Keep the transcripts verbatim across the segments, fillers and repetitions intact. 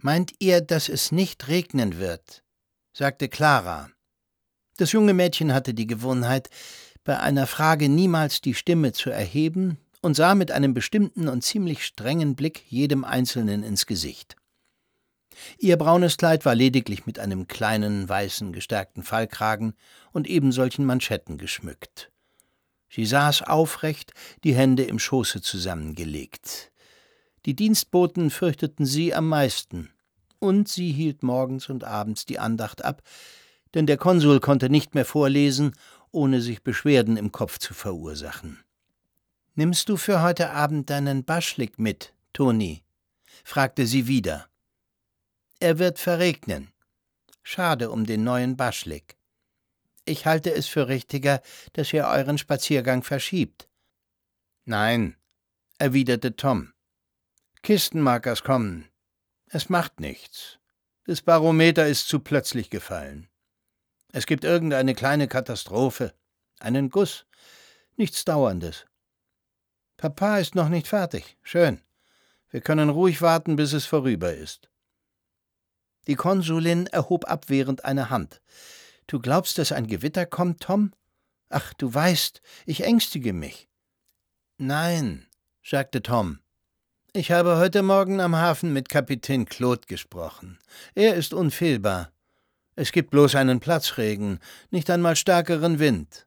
»Meint ihr, dass es nicht regnen wird?« sagte Clara. Das junge Mädchen hatte die Gewohnheit, bei einer Frage niemals die Stimme zu erheben und sah mit einem bestimmten und ziemlich strengen Blick jedem Einzelnen ins Gesicht. Ihr braunes Kleid war lediglich mit einem kleinen, weißen, gestärkten Fallkragen und ebensolchen Manschetten geschmückt. Sie saß aufrecht, die Hände im Schoße zusammengelegt. Die Dienstboten fürchteten sie am meisten, und sie hielt morgens und abends die Andacht ab, denn der Konsul konnte nicht mehr vorlesen, ohne sich Beschwerden im Kopf zu verursachen. »Nimmst du für heute Abend deinen Baschlik mit, Toni?« fragte sie wieder. »Er wird verregnen. Schade um den neuen Baschlik. Ich halte es für richtiger, dass ihr euren Spaziergang verschiebt.« »Nein«, erwiderte Tom. »Kisten mag erst kommen. Es macht nichts. Das Barometer ist zu plötzlich gefallen. Es gibt irgendeine kleine Katastrophe, einen Guss, nichts Dauerndes. Papa ist noch nicht fertig. Schön. Wir können ruhig warten, bis es vorüber ist.« Die Konsulin erhob abwehrend eine Hand. »Du glaubst, dass ein Gewitter kommt, Tom? Ach, du weißt, ich ängstige mich.« »Nein«, sagte Tom. »Ich habe heute Morgen am Hafen mit Kapitän Claude gesprochen. Er ist unfehlbar. Es gibt bloß einen Platzregen, nicht einmal stärkeren Wind.«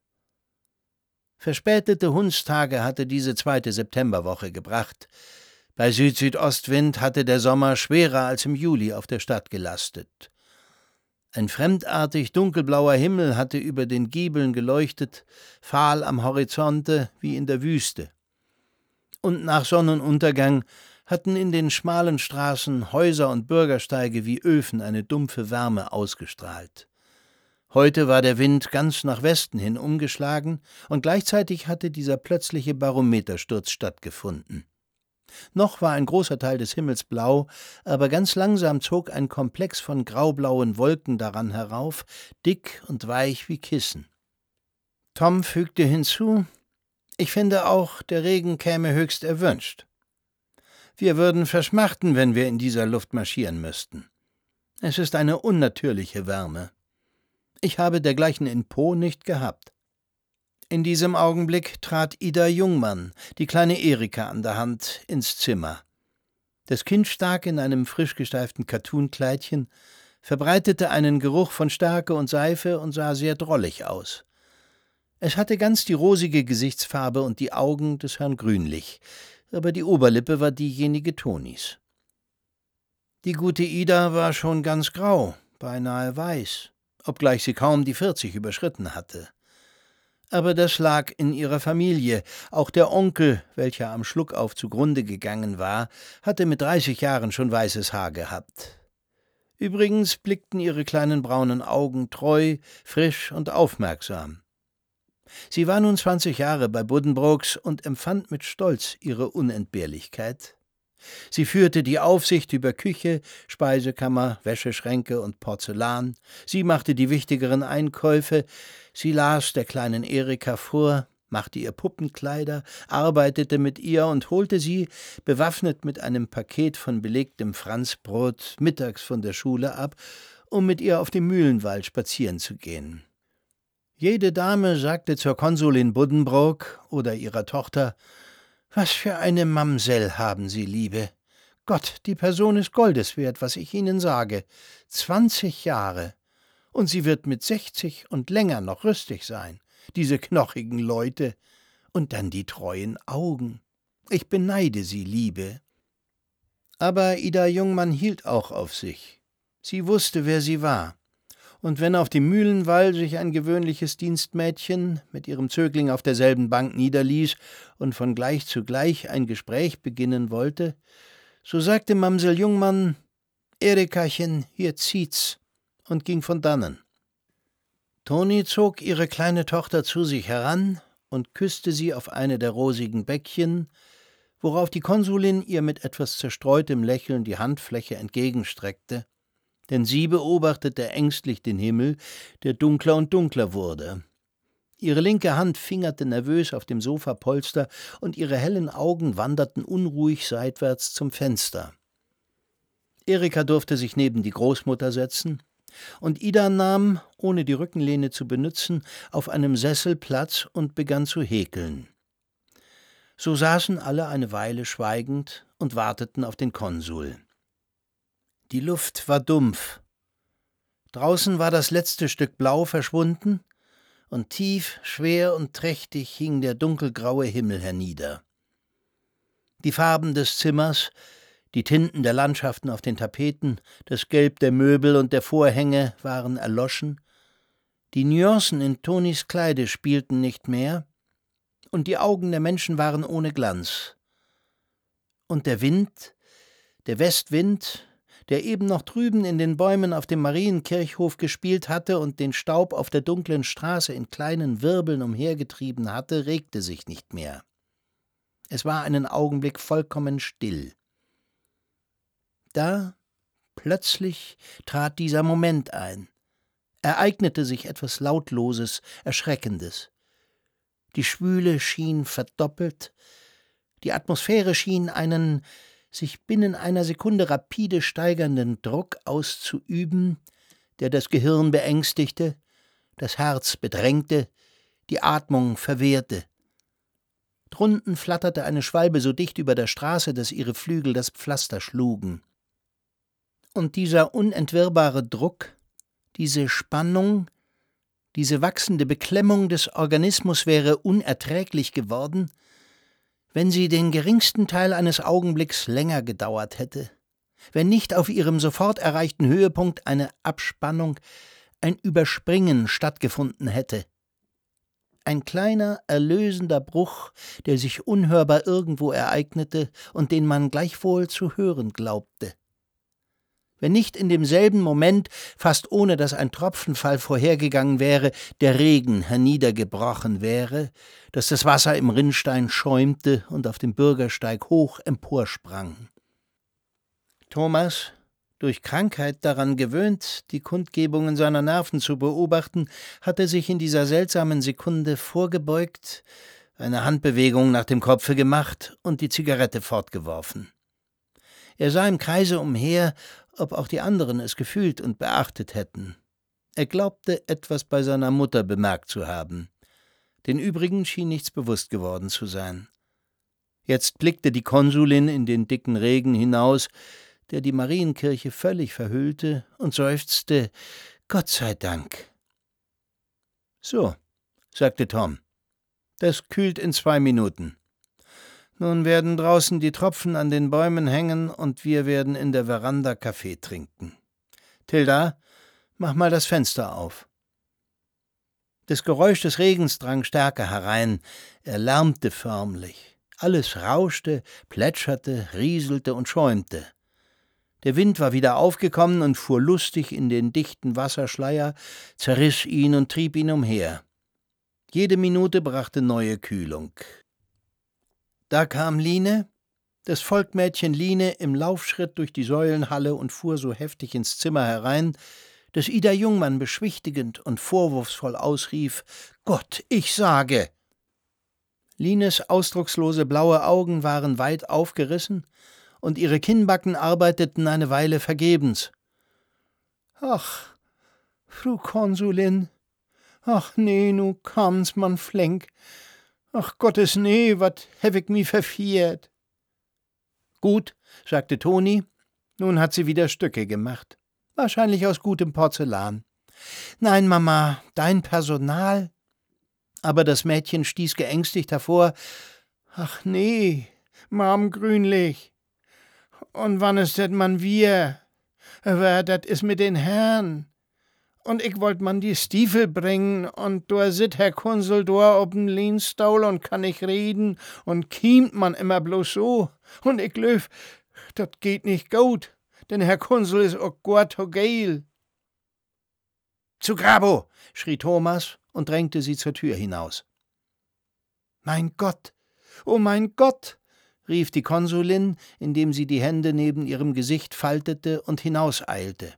Verspätete Hundstage hatte diese zweite Septemberwoche gebracht. Bei Süd-Südostwind hatte der Sommer schwerer als im Juli auf der Stadt gelastet. Ein fremdartig dunkelblauer Himmel hatte über den Giebeln geleuchtet, fahl am Horizonte wie in der Wüste. Und nach Sonnenuntergang hatten in den schmalen Straßen Häuser und Bürgersteige wie Öfen eine dumpfe Wärme ausgestrahlt. Heute war der Wind ganz nach Westen hin umgeschlagen, und gleichzeitig hatte dieser plötzliche Barometersturz stattgefunden. Noch war ein großer Teil des Himmels blau, aber ganz langsam zog ein Komplex von graublauen Wolken daran herauf, dick und weich wie Kissen. Tom fügte hinzu: »Ich finde auch, der Regen käme höchst erwünscht. Wir würden verschmachten, wenn wir in dieser Luft marschieren müssten. Es ist eine unnatürliche Wärme. Ich habe dergleichen in Po nicht gehabt.« In diesem Augenblick trat Ida Jungmann, die kleine Erika an der Hand, ins Zimmer. Das Kind stak in einem frisch gesteiften Kattunkleidchen, verbreitete einen Geruch von Stärke und Seife und sah sehr drollig aus. Es hatte ganz die rosige Gesichtsfarbe und die Augen des Herrn Grünlich, aber die Oberlippe war diejenige Tonis. Die gute Ida war schon ganz grau, beinahe weiß, obgleich sie kaum die vierzig überschritten hatte. Aber das lag in ihrer Familie. Auch der Onkel, welcher am Schluckauf zugrunde gegangen war, hatte mit dreißig Jahren schon weißes Haar gehabt. Übrigens blickten ihre kleinen braunen Augen treu, frisch und aufmerksam. Sie war nun zwanzig Jahre bei Buddenbrooks und empfand mit Stolz ihre Unentbehrlichkeit. Sie führte die Aufsicht über Küche, Speisekammer, Wäscheschränke und Porzellan. Sie machte die wichtigeren Einkäufe. Sie las der kleinen Erika vor, machte ihr Puppenkleider, arbeitete mit ihr und holte sie, bewaffnet mit einem Paket von belegtem Franzbrot, mittags von der Schule ab, um mit ihr auf dem Mühlenwall spazieren zu gehen. Jede Dame sagte zur Konsulin Buddenbrook oder ihrer Tochter: »Was für eine Mamsell haben Sie, Liebe! Gott, die Person ist Goldes wert, was ich Ihnen sage. Zwanzig Jahre! Und sie wird mit sechzig und länger noch rüstig sein, diese knochigen Leute. Und dann die treuen Augen. Ich beneide Sie, Liebe.« Aber Ida Jungmann hielt auch auf sich. Sie wusste, wer sie war. Und wenn auf dem Mühlenwall sich ein gewöhnliches Dienstmädchen mit ihrem Zögling auf derselben Bank niederließ und von gleich zu gleich ein Gespräch beginnen wollte, so sagte Mamsell Jungmann: »Erikachen, hier zieht's«, und ging von dannen. Toni zog ihre kleine Tochter zu sich heran und küsste sie auf eine der rosigen Bäckchen, worauf die Konsulin ihr mit etwas zerstreutem Lächeln die Handfläche entgegenstreckte, denn sie beobachtete ängstlich den Himmel, der dunkler und dunkler wurde. Ihre linke Hand fingerte nervös auf dem Sofapolster und ihre hellen Augen wanderten unruhig seitwärts zum Fenster. Erika durfte sich neben die Großmutter setzen, und Ida nahm, ohne die Rückenlehne zu benützen, auf einem Sessel Platz und begann zu häkeln. So saßen alle eine Weile schweigend und warteten auf den Konsul. Die Luft war dumpf. Draußen war das letzte Stück Blau verschwunden, und tief, schwer und trächtig hing der dunkelgraue Himmel hernieder. Die Farben des Zimmers, die Tinten der Landschaften auf den Tapeten, das Gelb der Möbel und der Vorhänge waren erloschen, die Nuancen in Tonis Kleide spielten nicht mehr, und die Augen der Menschen waren ohne Glanz. Und der Wind, der Westwind, der eben noch drüben in den Bäumen auf dem Marienkirchhof gespielt hatte und den Staub auf der dunklen Straße in kleinen Wirbeln umhergetrieben hatte, regte sich nicht mehr. Es war einen Augenblick vollkommen still. Da, plötzlich, trat dieser Moment ein. Ereignete sich etwas Lautloses, Erschreckendes. Die Schwüle schien verdoppelt, die Atmosphäre schien einen sich binnen einer Sekunde rapide steigernden Druck auszuüben, der das Gehirn beängstigte, das Herz bedrängte, die Atmung verwehrte. Drunten flatterte eine Schwalbe so dicht über der Straße, dass ihre Flügel das Pflaster schlugen. Und dieser unentwirrbare Druck, diese Spannung, diese wachsende Beklemmung des Organismus wäre unerträglich geworden, wenn sie den geringsten Teil eines Augenblicks länger gedauert hätte, wenn nicht auf ihrem sofort erreichten Höhepunkt eine Abspannung, ein Überspringen stattgefunden hätte. Ein kleiner, erlösender Bruch, der sich unhörbar irgendwo ereignete und den man gleichwohl zu hören glaubte. Wenn nicht in demselben Moment, fast ohne dass ein Tropfenfall vorhergegangen wäre, der Regen herniedergebrochen wäre, dass das Wasser im Rinnstein schäumte und auf dem Bürgersteig hoch emporsprang. Thomas, durch Krankheit daran gewöhnt, die Kundgebungen seiner Nerven zu beobachten, hatte sich in dieser seltsamen Sekunde vorgebeugt, eine Handbewegung nach dem Kopfe gemacht und die Zigarette fortgeworfen. Er sah im Kreise umher, ob auch die anderen es gefühlt und beachtet hätten. Er glaubte, etwas bei seiner Mutter bemerkt zu haben. Den übrigen schien nichts bewusst geworden zu sein. Jetzt blickte die Konsulin in den dicken Regen hinaus, der die Marienkirche völlig verhüllte, und seufzte, »Gott sei Dank!« »So«, sagte Tom, »das kühlt in zwei Minuten. Nun werden draußen die Tropfen an den Bäumen hängen und wir werden in der Veranda Kaffee trinken. Tilda, mach mal das Fenster auf.« Das Geräusch des Regens drang stärker herein, er lärmte förmlich. Alles rauschte, plätscherte, rieselte und schäumte. Der Wind war wieder aufgekommen und fuhr lustig in den dichten Wasserschleier, zerriss ihn und trieb ihn umher. Jede Minute brachte neue Kühlung. Da kam Line, das Volkmädchen Line, im Laufschritt durch die Säulenhalle und fuhr so heftig ins Zimmer herein, dass Ida Jungmann beschwichtigend und vorwurfsvoll ausrief, »Gott, ich sage!« Lines ausdruckslose blaue Augen waren weit aufgerissen und ihre Kinnbacken arbeiteten eine Weile vergebens. »Ach, Fru Konsulin, ach nee, nu kam's man flink. Ach Gottes nee, wat hev ich mi verfiert.« »Gut«, sagte Toni, nun hat sie wieder Stücke gemacht. Wahrscheinlich aus gutem Porzellan. »Nein, Mama, dein Personal?« Aber das Mädchen stieß geängstigt hervor, »Ach nee, Mam Grünlich. Und wann ist det man wir? Aber dat is mit den Herren. Und ich wollt man die Stiefel bringen, und da sit Herr Konsul da ob'n Lehnstuhl und kann nicht reden, und kiemt man immer bloß so. Und ich löf, dat geht nicht gut, denn Herr Konsul is auch gut so geil.« »Zu Grabo«, schrie Thomas und drängte sie zur Tür hinaus. »Mein Gott, oh mein Gott«, rief die Konsulin, indem sie die Hände neben ihrem Gesicht faltete und hinauseilte.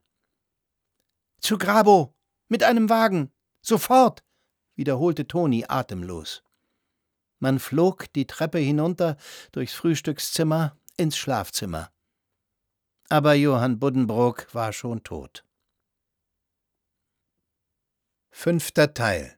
»Zu Grabo, mit einem Wagen, sofort«, wiederholte Toni atemlos. Man flog die Treppe hinunter, durchs Frühstückszimmer, ins Schlafzimmer. aber Johann Buddenbrook war schon tot. Fünfter Teil.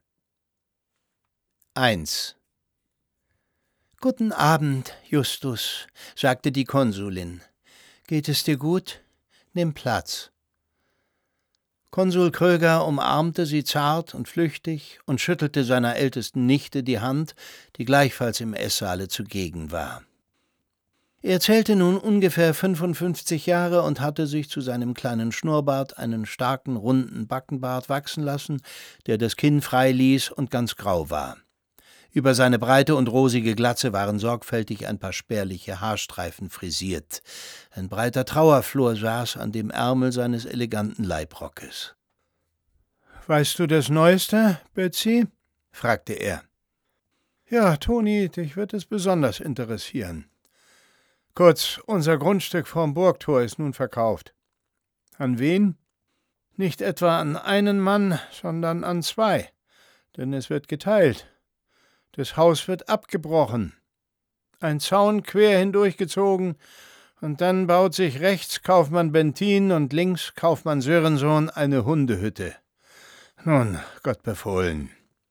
eins. »Guten Abend, Justus«, sagte die Konsulin. »Geht es dir gut? Nimm Platz.« Konsul Kröger umarmte sie zart und flüchtig und schüttelte seiner ältesten Nichte die Hand, die gleichfalls im Esssaale zugegen war. Er zählte nun ungefähr fünfundfünfzig Jahre und hatte sich zu seinem kleinen Schnurrbart einen starken, runden Backenbart wachsen lassen, der das Kinn frei ließ und ganz grau war. Über seine breite und rosige Glatze waren sorgfältig ein paar spärliche Haarstreifen frisiert. Ein breiter Trauerflor saß an dem Ärmel seines eleganten Leibrockes. »Weißt du das Neueste, Betsy?« fragte er. »Ja, Toni, dich wird es besonders interessieren. Kurz, unser Grundstück vorm Burgtor ist nun verkauft. An wen? Nicht etwa an einen Mann, sondern an zwei, denn es wird geteilt. Das Haus wird abgebrochen, ein Zaun quer hindurchgezogen, und dann baut sich rechts Kaufmann Bentin und links Kaufmann Sörensohn eine Hundehütte. Nun, Gott befohlen.«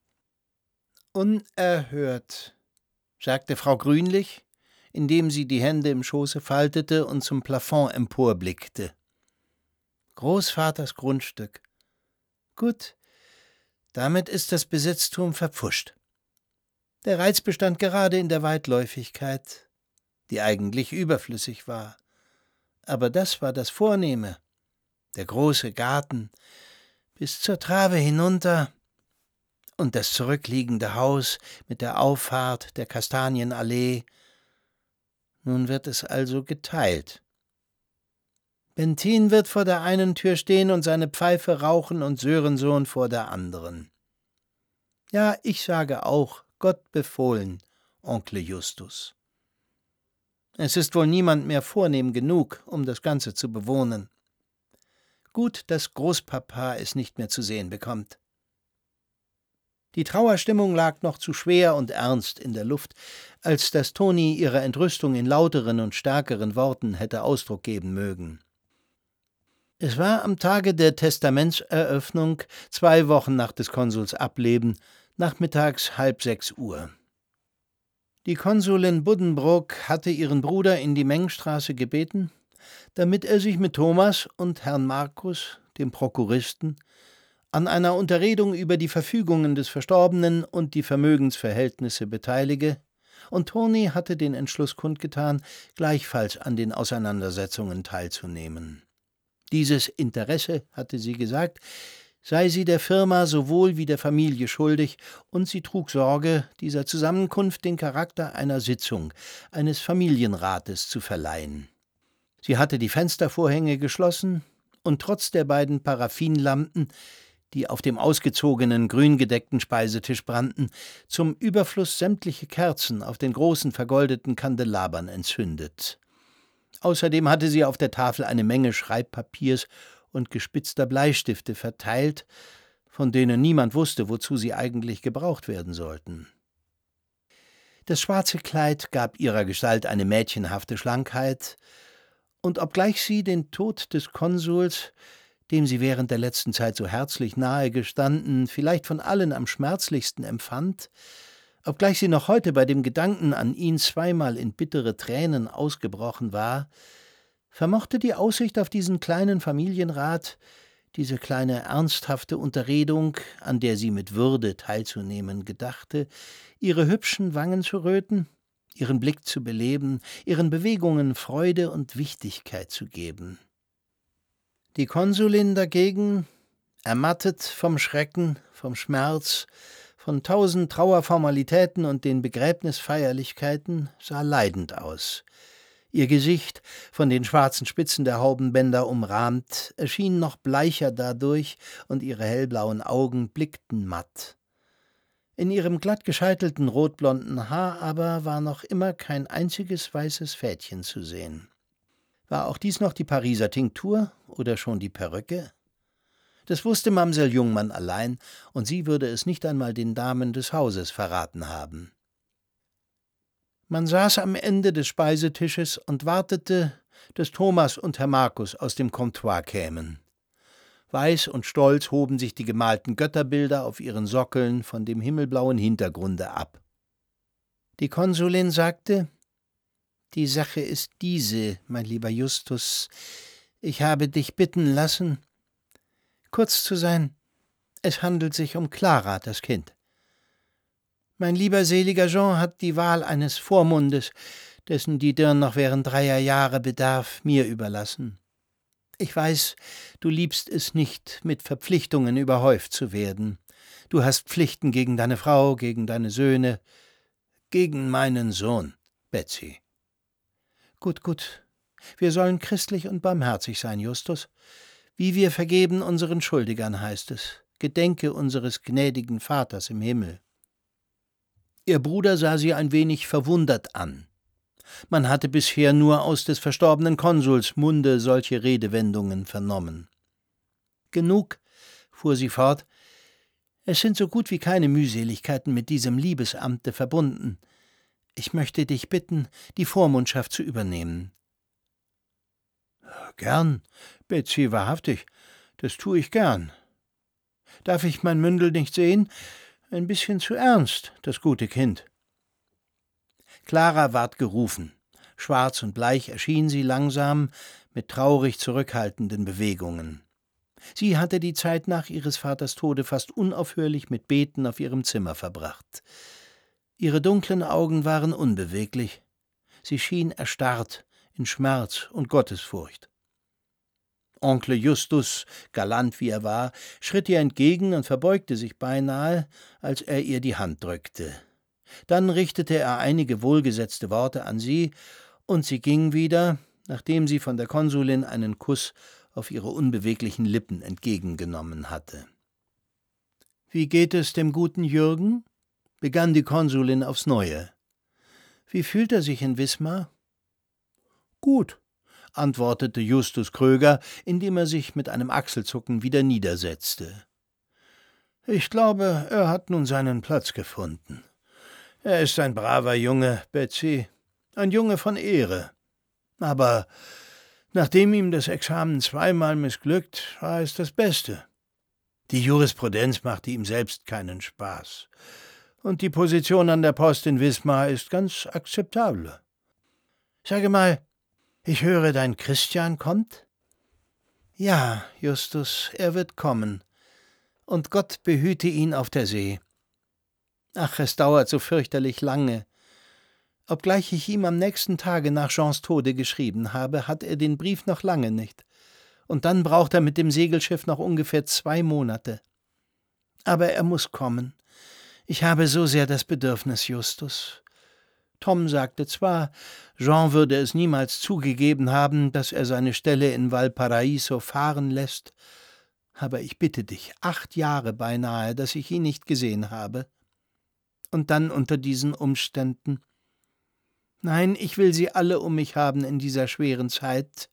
»Unerhört«, sagte Frau Grünlich, indem sie die Hände im Schoße faltete und zum Plafond emporblickte. »Großvaters Grundstück. Gut, damit ist das Besitztum verpfuscht. Der Reiz bestand gerade in der Weitläufigkeit, die eigentlich überflüssig war. Aber das war das Vornehme. Der große Garten, bis zur Trave hinunter, und das zurückliegende Haus mit der Auffahrt der Kastanienallee. Nun wird es also geteilt. Bentin wird vor der einen Tür stehen und seine Pfeife rauchen und Sörensohn vor der anderen. Ja, ich sage auch, Gott befohlen, Onkel Justus. Es ist wohl niemand mehr vornehm genug, um das Ganze zu bewohnen. Gut, dass Großpapa es nicht mehr zu sehen bekommt.« Die Trauerstimmung lag noch zu schwer und ernst in der Luft, als dass Toni ihrer Entrüstung in lauteren und stärkeren Worten hätte Ausdruck geben mögen. Es war am Tage der Testamentseröffnung, zwei Wochen nach des Konsuls Ableben, nachmittags halb sechs Uhr. Die Konsulin Buddenbrook hatte ihren Bruder in die Mengenstraße gebeten, damit er sich mit Thomas und Herrn Markus, dem Prokuristen, an einer Unterredung über die Verfügungen des Verstorbenen und die Vermögensverhältnisse beteilige, und Toni hatte den Entschluss kundgetan, gleichfalls an den Auseinandersetzungen teilzunehmen. Dieses Interesse, hatte sie gesagt, sei sie der Firma sowohl wie der Familie schuldig, und sie trug Sorge, dieser Zusammenkunft den Charakter einer Sitzung, eines Familienrates zu verleihen. Sie hatte die Fenstervorhänge geschlossen, und trotz der beiden Paraffinlampen, die auf dem ausgezogenen, grüngedeckten Speisetisch brannten, zum Überfluss sämtliche Kerzen auf den großen vergoldeten Kandelabern entzündet. Außerdem hatte sie auf der Tafel eine Menge Schreibpapiers und gespitzter Bleistifte verteilt, von denen niemand wusste, wozu sie eigentlich gebraucht werden sollten. Das schwarze Kleid gab ihrer Gestalt eine mädchenhafte Schlankheit, und obgleich sie den Tod des Konsuls, dem sie während der letzten Zeit so herzlich nahe gestanden, vielleicht von allen am schmerzlichsten empfand, obgleich sie noch heute bei dem Gedanken an ihn zweimal in bittere Tränen ausgebrochen war, vermochte die Aussicht auf diesen kleinen Familienrat, diese kleine ernsthafte Unterredung, an der sie mit Würde teilzunehmen gedachte, ihre hübschen Wangen zu röten, ihren Blick zu beleben, ihren Bewegungen Freude und Wichtigkeit zu geben. Die Konsulin dagegen, ermattet vom Schrecken, vom Schmerz, von tausend Trauerformalitäten und den Begräbnisfeierlichkeiten, sah leidend aus. Ihr Gesicht, von den schwarzen Spitzen der Haubenbänder umrahmt, erschien noch bleicher dadurch, und ihre hellblauen Augen blickten matt. In ihrem glatt gescheitelten rotblonden Haar aber war noch immer kein einziges weißes Fädchen zu sehen. War auch dies noch die Pariser Tinktur oder schon die Perücke? Das wusste Mamsell Jungmann allein, und sie würde es nicht einmal den Damen des Hauses verraten haben. Man saß am Ende des Speisetisches und wartete, dass Thomas und Herr Markus aus dem Comptoir kämen. Weiß und stolz hoben sich die gemalten Götterbilder auf ihren Sockeln von dem himmelblauen Hintergrunde ab. Die Konsulin sagte: »Die Sache ist diese, mein lieber Justus. Ich habe dich bitten lassen. Kurz zu sein, es handelt sich um Clara, das Kind. Mein lieber seliger Jean hat die Wahl eines Vormundes, dessen die Dirn noch während dreier Jahre bedarf, mir überlassen. Ich weiß, du liebst es nicht, mit Verpflichtungen überhäuft zu werden. Du hast Pflichten gegen deine Frau, gegen deine Söhne, gegen meinen Sohn, Betsy. Gut, gut. Wir sollen christlich und barmherzig sein, Justus. Wie wir vergeben unseren Schuldigern, heißt es. Gedenke unseres gnädigen Vaters im Himmel.« Ihr Bruder sah sie ein wenig verwundert an. Man hatte bisher nur aus des verstorbenen Konsuls Munde solche Redewendungen vernommen. »Genug«, fuhr sie fort, »es sind so gut wie keine Mühseligkeiten mit diesem Liebesamte verbunden. Ich möchte dich bitten, die Vormundschaft zu übernehmen.« »Gern, Betsy, wahrhaftig, das tue ich gern. Darf ich mein Mündel nicht sehen? Ein bisschen zu ernst, das gute Kind.« Clara ward gerufen. Schwarz und bleich erschien sie langsam, mit traurig zurückhaltenden Bewegungen. Sie hatte die Zeit nach ihres Vaters Tode fast unaufhörlich mit Beten auf ihrem Zimmer verbracht. Ihre dunklen Augen waren unbeweglich. Sie schien erstarrt in Schmerz und Gottesfurcht. Onkel Justus, galant wie er war, schritt ihr entgegen und verbeugte sich beinahe, als er ihr die Hand drückte. Dann richtete er einige wohlgesetzte Worte an sie, und sie ging wieder, nachdem sie von der Konsulin einen Kuss auf ihre unbeweglichen Lippen entgegengenommen hatte. »Wie geht es dem guten Jürgen?« begann die Konsulin aufs Neue. »Wie fühlt er sich in Wismar?« »Gut«, antwortete Justus Kröger, indem er sich mit einem Achselzucken wieder niedersetzte. »Ich glaube, er hat nun seinen Platz gefunden. Er ist ein braver Junge, Betsy, ein Junge von Ehre. Aber nachdem ihm das Examen zweimal missglückt, war es das Beste. Die Jurisprudenz machte ihm selbst keinen Spaß. Und die Position an der Post in Wismar ist ganz akzeptabel. Sage mal, ich höre, dein Christian kommt?« »Ja, Justus, er wird kommen. Und Gott behüte ihn auf der See. Ach, es dauert so fürchterlich lange. Obgleich ich ihm am nächsten Tage nach Jeans Tode geschrieben habe, hat er den Brief noch lange nicht. Und dann braucht er mit dem Segelschiff noch ungefähr zwei Monate. Aber er muss kommen. Ich habe so sehr das Bedürfnis, Justus. Tom sagte zwar, Jean würde es niemals zugegeben haben, dass er seine Stelle in Valparaiso fahren lässt, aber ich bitte dich, acht Jahre beinahe, dass ich ihn nicht gesehen habe. Und dann unter diesen Umständen. Nein, ich will sie alle um mich haben in dieser schweren Zeit.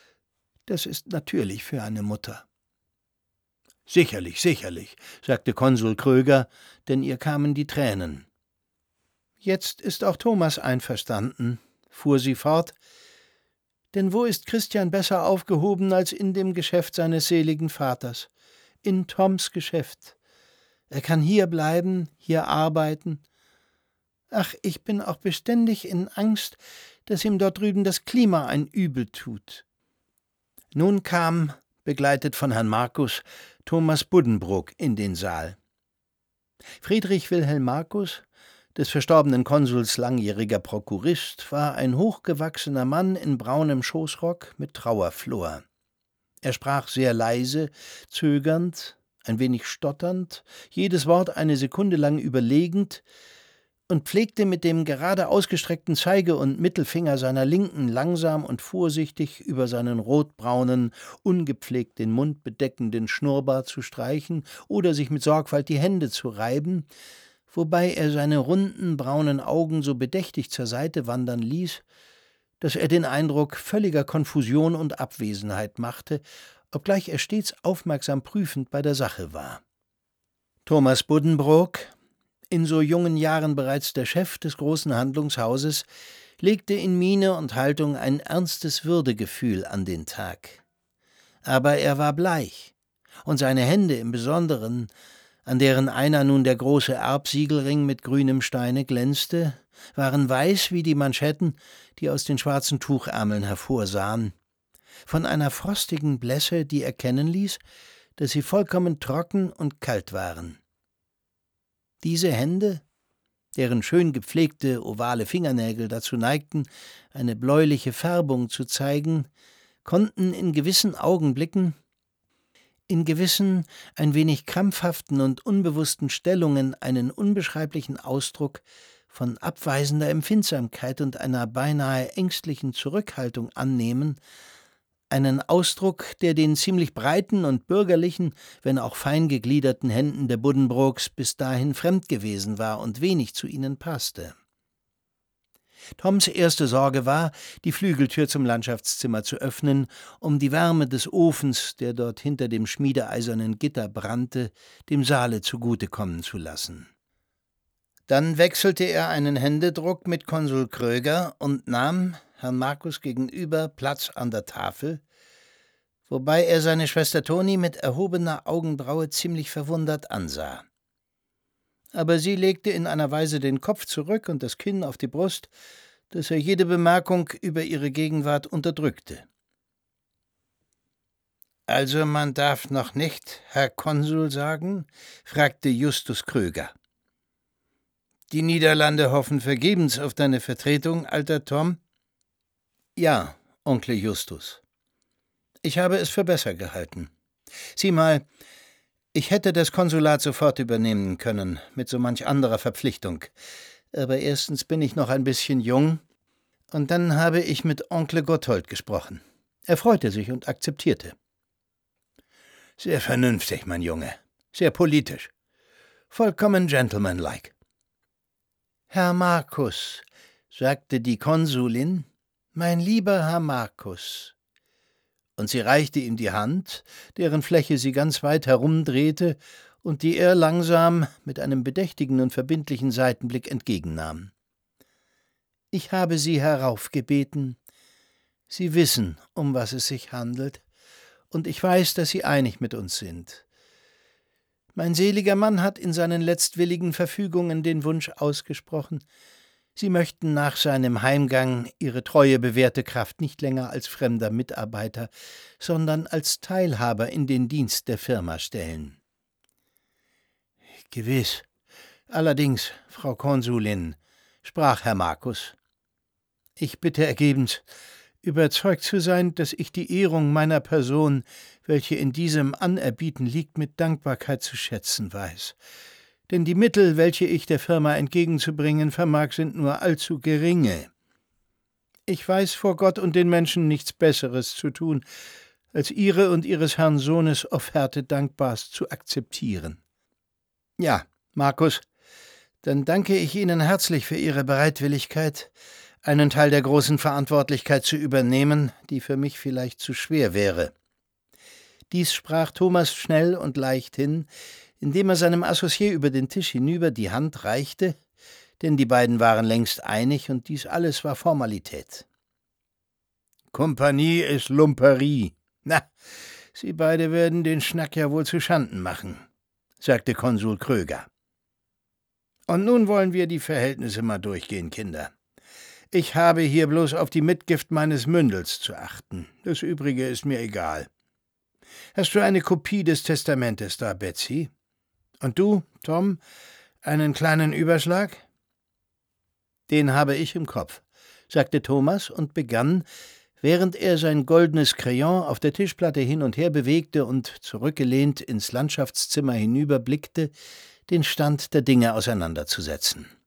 Das ist natürlich für eine Mutter.« »Sicherlich, sicherlich«, sagte Konsul Kröger, denn ihr kamen die Tränen. »Jetzt ist auch Thomas einverstanden«, fuhr sie fort, »denn wo ist Christian besser aufgehoben als in dem Geschäft seines seligen Vaters, in Toms Geschäft. Er kann hier bleiben, hier arbeiten. Ach, ich bin auch beständig in Angst, dass ihm dort drüben das Klima ein Übel tut.« Nun kam, begleitet von Herrn Markus, Thomas Buddenbrook in den Saal. Friedrich Wilhelm Markus, des verstorbenen Konsuls langjähriger Prokurist, war ein hochgewachsener Mann in braunem Schoßrock mit Trauerflor. Er sprach sehr leise, zögernd, ein wenig stotternd, jedes Wort eine Sekunde lang überlegend und pflegte mit dem gerade ausgestreckten Zeige- und Mittelfinger seiner Linken langsam und vorsichtig über seinen rotbraunen, ungepflegt den Mund bedeckenden Schnurrbart zu streichen oder sich mit Sorgfalt die Hände zu reiben, wobei er seine runden, braunen Augen so bedächtig zur Seite wandern ließ, dass er den Eindruck völliger Konfusion und Abwesenheit machte, obgleich er stets aufmerksam prüfend bei der Sache war. Thomas Buddenbrook, in so jungen Jahren bereits der Chef des großen Handlungshauses, legte in Miene und Haltung ein ernstes Würdegefühl an den Tag. Aber er war bleich, und seine Hände im Besonderen, an deren einer nun der große Erbsiegelring mit grünem Steine glänzte, waren weiß wie die Manschetten, die aus den schwarzen Tuchärmeln hervorsahen, von einer frostigen Blässe, die erkennen ließ, dass sie vollkommen trocken und kalt waren. Diese Hände, deren schön gepflegte, ovale Fingernägel dazu neigten, eine bläuliche Färbung zu zeigen, konnten in gewissen Augenblicken, in gewissen, ein wenig krampfhaften und unbewussten Stellungen einen unbeschreiblichen Ausdruck von abweisender Empfindsamkeit und einer beinahe ängstlichen Zurückhaltung annehmen, einen Ausdruck, der den ziemlich breiten und bürgerlichen, wenn auch fein gegliederten Händen der Buddenbrooks bis dahin fremd gewesen war und wenig zu ihnen passte. Toms erste Sorge war, die Flügeltür zum Landschaftszimmer zu öffnen, um die Wärme des Ofens, der dort hinter dem schmiedeeisernen Gitter brannte, dem Saale zugute kommen zu lassen. Dann wechselte er einen Händedruck mit Konsul Kröger und nahm, Herrn Markus gegenüber, Platz an der Tafel, wobei er seine Schwester Toni mit erhobener Augenbraue ziemlich verwundert ansah. Aber sie legte in einer Weise den Kopf zurück und das Kinn auf die Brust, dass er jede Bemerkung über ihre Gegenwart unterdrückte. »Also man darf noch nicht Herr Konsul sagen?« fragte Justus Kröger. »Die Niederlande hoffen vergebens auf deine Vertretung, alter Tom?« »Ja, Onkel Justus. Ich habe es für besser gehalten. Sieh mal, ich hätte das Konsulat sofort übernehmen können, mit so manch anderer Verpflichtung. Aber erstens bin ich noch ein bisschen jung, und dann habe ich mit Onkel Gotthold gesprochen. Er freute sich und akzeptierte.« »Sehr vernünftig, mein Junge, sehr politisch, vollkommen gentlemanlike.« »Herr Markus«, sagte die Konsulin, »mein lieber Herr Markus.« Und sie reichte ihm die Hand, deren Fläche sie ganz weit herumdrehte und die er langsam mit einem bedächtigen und verbindlichen Seitenblick entgegennahm. »Ich habe Sie heraufgebeten. Sie wissen, um was es sich handelt, und ich weiß, dass Sie einig mit uns sind. Mein seliger Mann hat in seinen letztwilligen Verfügungen den Wunsch ausgesprochen, Sie möchten nach seinem Heimgang Ihre treue, bewährte Kraft nicht länger als fremder Mitarbeiter, sondern als Teilhaber in den Dienst der Firma stellen.« »Gewiss, allerdings, Frau Konsulin«, sprach Herr Markus. »Ich bitte ergebenst, überzeugt zu sein, dass ich die Ehrung meiner Person, welche in diesem Anerbieten liegt, mit Dankbarkeit zu schätzen weiß. Denn die Mittel, welche ich der Firma entgegenzubringen vermag, sind nur allzu geringe. Ich weiß vor Gott und den Menschen nichts Besseres zu tun, als Ihre und Ihres Herrn Sohnes Offerte dankbarst zu akzeptieren. Ja, Markus, dann danke ich Ihnen herzlich für Ihre Bereitwilligkeit, einen Teil der großen Verantwortlichkeit zu übernehmen, die für mich vielleicht zu schwer wäre.« Dies sprach Thomas schnell und leicht hin, indem er seinem Associé über den Tisch hinüber die Hand reichte, denn die beiden waren längst einig und dies alles war Formalität. »Kompanie ist Lumperie. Na, Sie beide werden den Schnack ja wohl zuschanden machen«, sagte Konsul Kröger. »Und nun wollen wir die Verhältnisse mal durchgehen, Kinder. Ich habe hier bloß auf die Mitgift meines Mündels zu achten. Das Übrige ist mir egal. Hast du eine Kopie des Testamentes da, Betsy? Und du, Tom, einen kleinen Überschlag?« »Den habe ich im Kopf«, sagte Thomas und begann, während er sein goldenes Crayon auf der Tischplatte hin und her bewegte und zurückgelehnt ins Landschaftszimmer hinüberblickte, den Stand der Dinge auseinanderzusetzen.